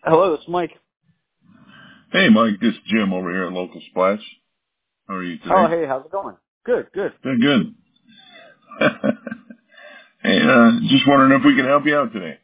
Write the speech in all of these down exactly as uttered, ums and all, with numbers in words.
Hello, it's Mike. Hey, Mike, this is Jim over here at Local Splash. How are you Oh, today? hey, how's it going? Good, good. Doing good. Hey, uh, just wondering if we can help you out today.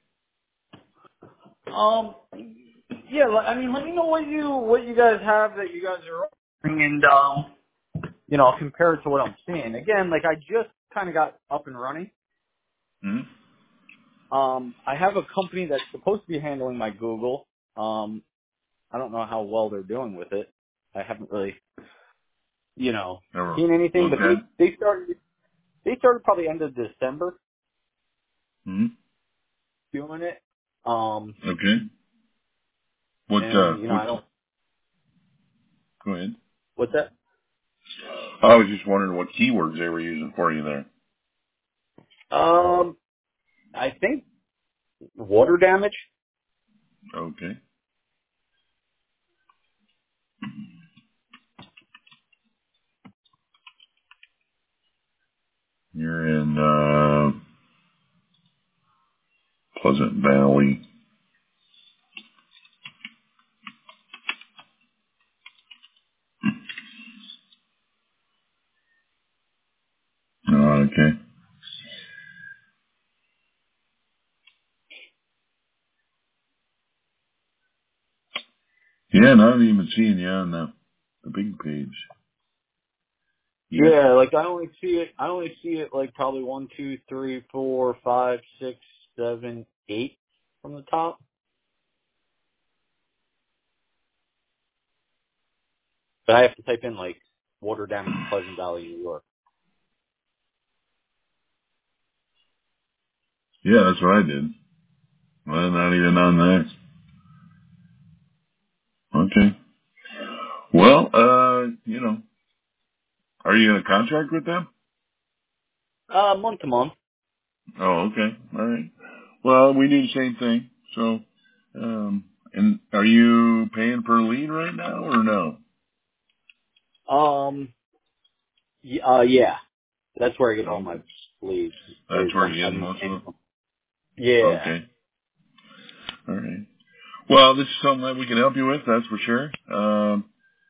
Um, yeah, l- I mean, let me know what you what you guys have that you guys are offering, and um, you know, I'll compare it to what I'm seeing. Again, like I just kind of got up and running. Hmm? Um, I have a company that's supposed to be handling my Google. Um, I don't know how well they're doing with it. I haven't really, you know, Never. seen anything, but Okay. they they started they started probably end of December Hmm? doing it. Um, Okay. What, uh, and you know, what, I don't. go ahead. What's that? I was just wondering what keywords they were using for you there. Um, I think water damage. Okay. You're in, uh, Pleasant Valley. Oh, okay. Yeah, not even seeing you on the, the big page yet. Yeah, like I only see it. I only see it like probably one, two, three, four, five, six, seven, eight from the top. But I have to type in like water damage, Pleasant Valley, New York. Yeah, that's what I did. Well, not even on that. Okay. Well, uh, you know, are you in a contract with them? Uh, month to month. Oh, okay. All right. Well, we do the same thing. So, um, and are you paying per lead right now or no? Um, y- uh, yeah, that's where I get all my Okay. leads. Is That's where I'm, you're getting I'm most of them? yeah, Okay. All right. Well, this is something that we can help you with, that's for sure. Um,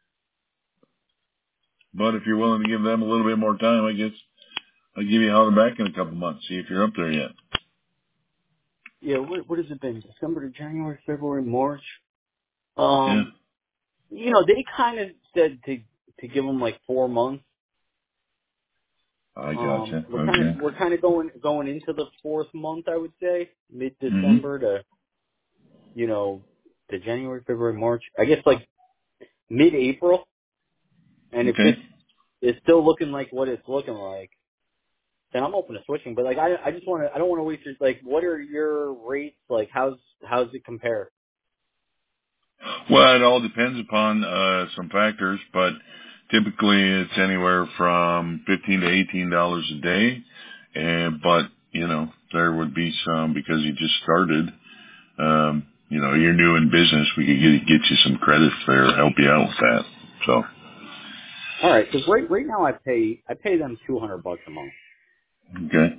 but if you're willing to give them a little bit more time, I guess I'll give you a holler back in a couple months, see if you're up there yet. yeah. What what has it been? December to January, February, March. Yeah. Um, you know, they kind of said to to give them like four months. I Um, gotcha. we're kind of Okay. we're kind of going going into the fourth month, I would say, mid hmm December to you know to January, February, March. I guess like mid April, and if Okay. it's it's still looking like what it's looking like, then I'm open to switching. But like I I just want to I don't want to waste your like what are your rates like? How's how's it compare? Well, it all depends upon uh, some factors, but typically it's anywhere from fifteen to eighteen dollars a day. And but you know there would be some because you just started. Um, you know you're new in business. We could get get you some credits there, help you out with that. So All right, because right right now I pay I pay them two hundred bucks a month. okay.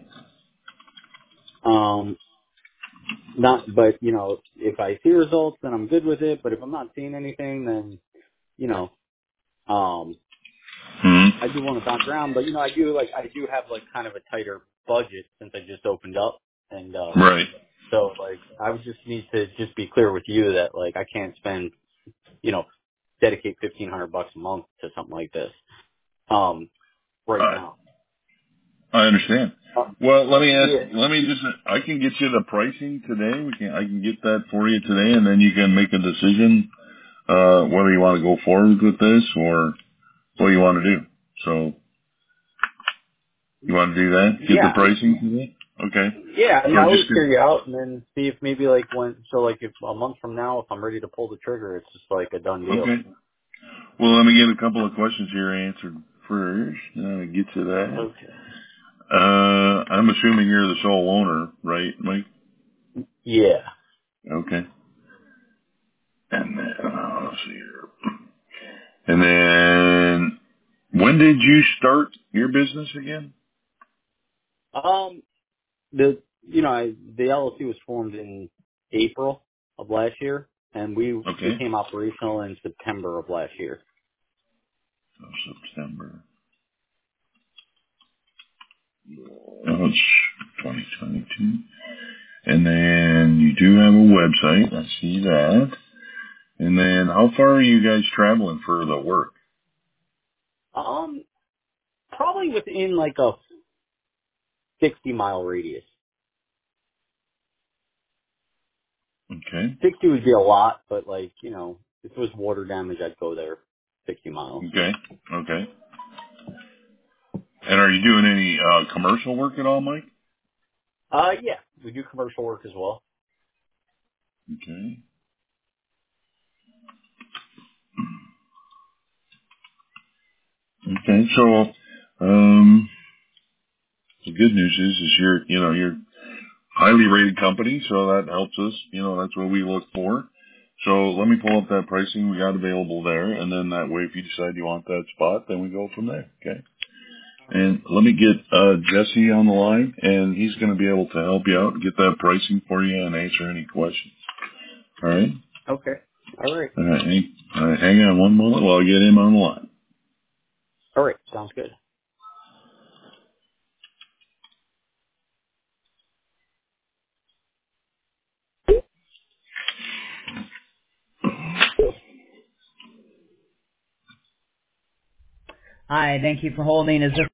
Um, not but you know if I see results, then I'm good with it. But if I'm not seeing anything, then you know. Um, hmm I do want to bounce around, but you know, I do like I do have like kind of a tighter budget since I just opened up, and uh, Right. so like I would just need to just be clear with you that like I can't spend you know dedicate fifteen hundred bucks a month to something like this um right I now. I understand. Uh, Well, let me ask. yeah, Let me just. I can get you the pricing today. We can. I can get that for you today, and then you can make a decision uh, whether you want to go forward with this or what you want to do. So you want to do that? Get the yeah, I mean, pricing today? Okay. yeah. I mean, So I always just, hear you out, and then see if maybe like when so like if a month from now, if I'm ready to pull the trigger, it's just like a done deal. okay. Well, let me get a couple of questions here answered first. Uh, get to that. Okay. Uh, I'm assuming you're the sole owner, right, Mike? Yeah. Okay. And then, uh, let's see here. And then, when did you start your business again? Um, the you know I, the L L C was formed in April of last year. and we Okay. became operational in September of last year. So September. Oh, it's twenty twenty-two. And then you do have a website. I see that. And then how far are you guys traveling for the work? Um, probably within like a sixty mile radius. Okay. sixty would be a lot, but like, you know, if it was water damage, I'd go there sixty miles. Okay. Okay. And are you doing any uh, commercial work at all, Mike? Uh, yeah, we do commercial work as well. Okay. Okay. So, um, the good news is, is you're, you know, you're highly rated company, so that helps us. You know, that's what we look for. So let me pull up that pricing we got available there, and then that way, if you decide you want that spot, then we go from there. Okay. All right. And let me get uh, Jesse on the line, and he's going to be able to help you out, get that pricing for you, and answer any questions. All right. Okay. All right. All right. Hang, all right, hang on one moment while I get him on the line. All right. Sounds good. Hi, thank you for holding. Is this